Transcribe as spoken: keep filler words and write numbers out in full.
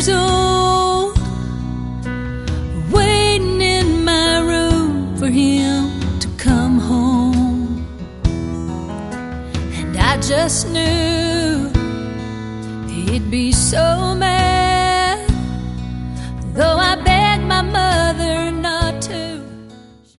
years old, waiting in my room for him to come home. And I just knew he'd be so mad